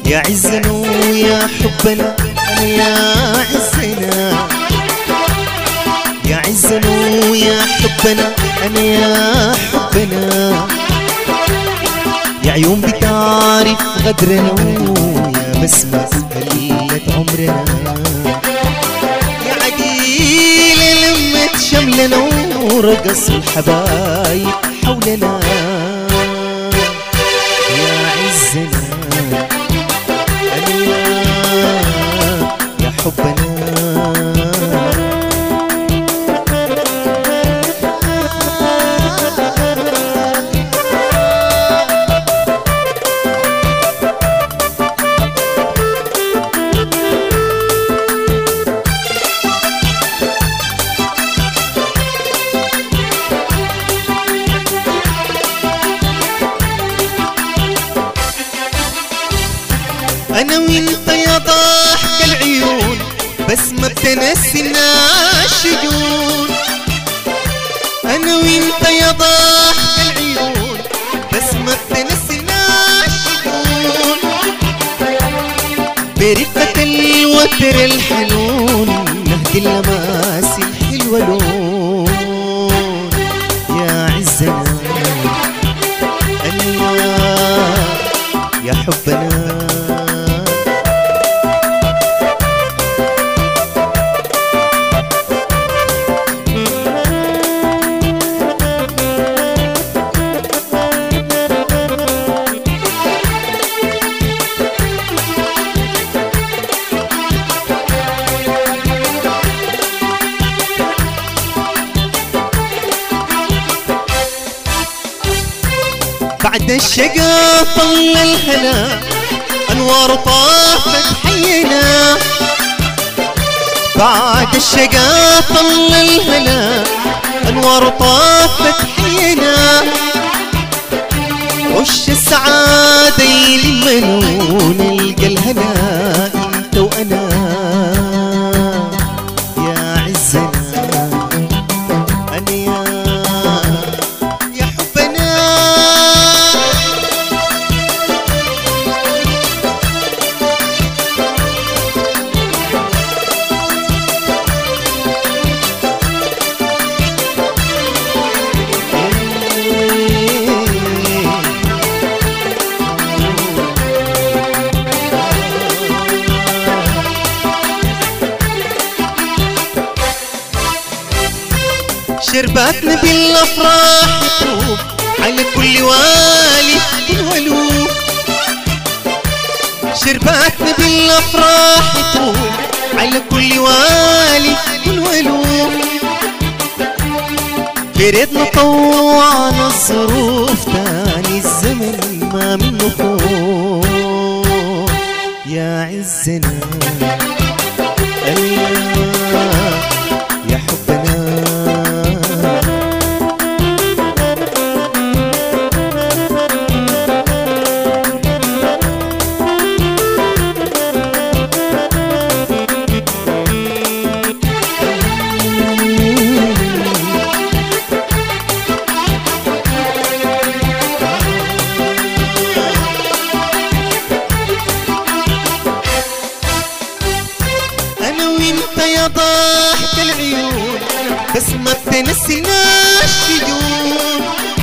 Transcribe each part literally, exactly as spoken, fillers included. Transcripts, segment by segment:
يا عزنا ويا حبنا أنا يا عزنا، يا عزنا ويا حبنا أنا يا حبنا، يا عيون بتعرف غدرنا ويا بسمة هلت عمرنا، يا عديلة لمت شملنا ورقص الحبايب حولنا، يا عزنا أنا يا حبنا. أنا وإنت يا ضاحك العيون بس ما بتنسينا الشجون، أنا وإنت يا ضاحك العيون بس ما بتنسينا الشجون، برقة الوتر الحنون نهدي اللماس الحلوة لون، يا عزنا أنا يا حبنا. بعد الشقا طل الهنا أنوار طافت حينا، بعد الشقا طل الهنا أنوار طافت حينا، وش السعادة يلمنا ونلقى الهنا انت وانا، يا عزنا أنا يا حبنا. شرباتنا بالافراح تروب على كل والي والولوف، شرباتنا بالافراح تروب على كل والي والولوف، بريدنا طوعنا الظروف تاني الزمن ما منه خوف، يا عزنا أنا يا حبنا. يا ضاحك العيون بس ما بتنسينا الشجون،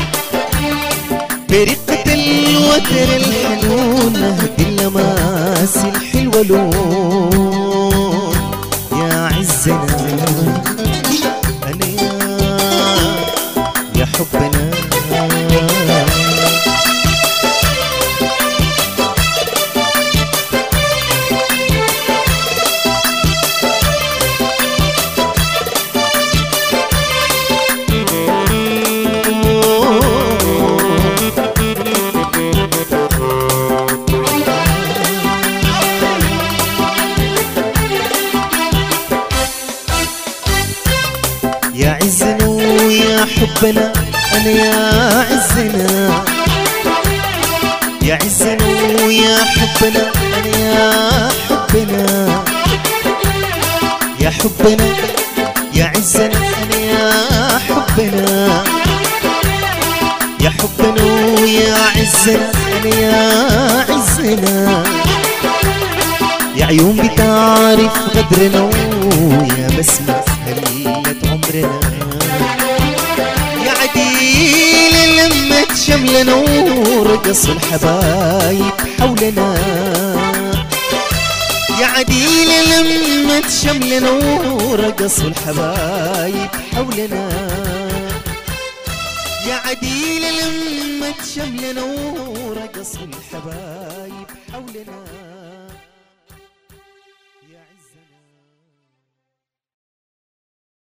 برقة الوتر الحنون نهدي اللماس الحلوة لون، يا عزنا أنا يا حبنا. يا عزنا ويا حبنا أنا يا عزنا، يا عزنا ويا حبنا أنا يا حبنا، يا حبنا يا عزنا أنا يا حبنا، يا حبنا ويا عزنا أنا يا عزنا. يا عيون بتعرف غدرنا ويا بسمة هلت عمرنا يا عديل لما شملنا ورقصوا الحبايب حولنا يا عديل لما شملنا ورقصوا الحبايب حولنا يا عديل لما شملنا ورقصوا الحبايب حولنا.